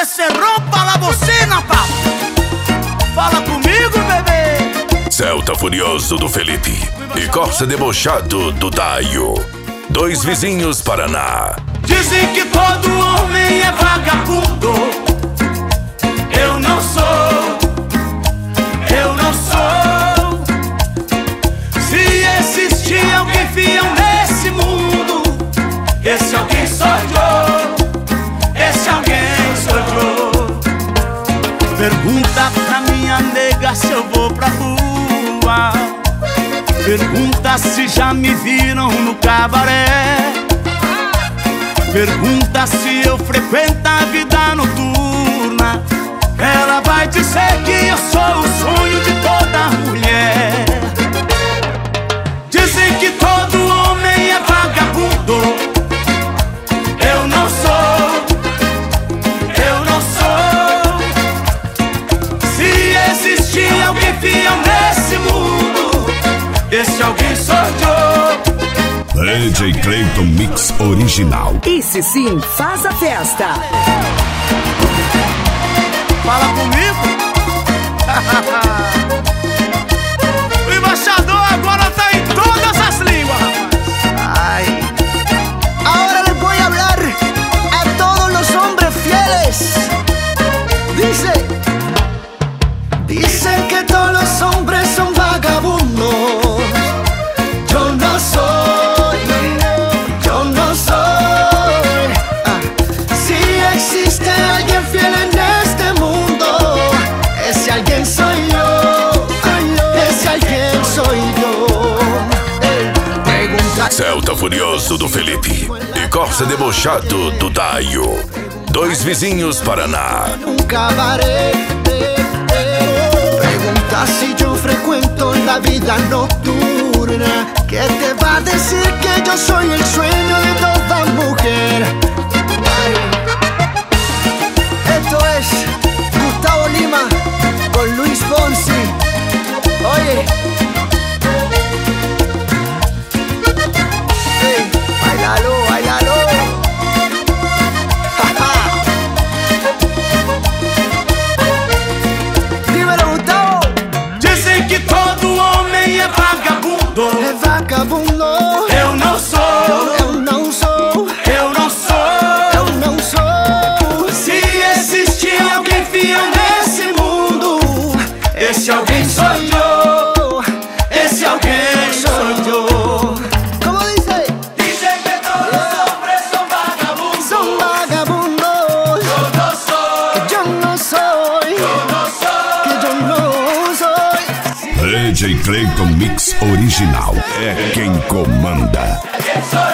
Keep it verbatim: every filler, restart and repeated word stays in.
que se rompa la bocina, papo. Fala comigo, bebê. Celta Furioso do Felipe e Corsa Debochado do Daio. Dois vizinhos Paraná. Dizem que todo homem é vagabundo. Eu não sou, eu não sou. Se existir alguém fiel nesse mundo, esse alguém sou eu, esse alguém sou eu. Pergunta pra minha nega se eu vou pra rua. Pergunta se já me viram no cabaré. Pergunta se eu frequento a vida noturna. Ela vai dizer que eu sou o sonho de toda mulher. Dizem que todo homem é vagabundo. Eu não sou, eu não sou. Se existir alguém fiel nesse mundo, esse alguém sou eu. D J Cleiton Mix Original. Esse sim faz a festa. Fala comigo. O embaixador agora tá em todas as línguas, rapaz. Ay. Ahora les voy a hablar a todos los hombres fieles. Dice, dicen que todos los hombres son vagabundos. Yo no soy, yo no soy. Ah. Si existe alguien fiel en este mundo, ese alguien soy yo, ese alguien soy yo. Pregunta. Celta Furioso do Felipe e Corsa Debochado do Daio. Dois vizinhos Paraná. Un cabaret. Pregunta si yo frecuento la vida nocturna. ¿Qué te va a decir que yo soy el sueño de toda mujer? Ay. Esto es Gustavo Lima con Luis Fonsi. Oye. Hey, bailalo, bailalo. Dímelo, Gustavo. Dizem que todo homem é vagabundo. É vagabundo. Eu não sou, Eu não sou. eu não sou. Eu não sou. Se existir alguém fiel nesse mundo, esse alguém sou eu, esse alguém sou eu. ¿Cómo dice? Dizem que todos os hombres são vagabundos. Son vagabundos. Eu não sou, Que yo no soy. eu não sou. Que yo no soy. D J Cleiton Mix Original. É quem comanda. Quem sou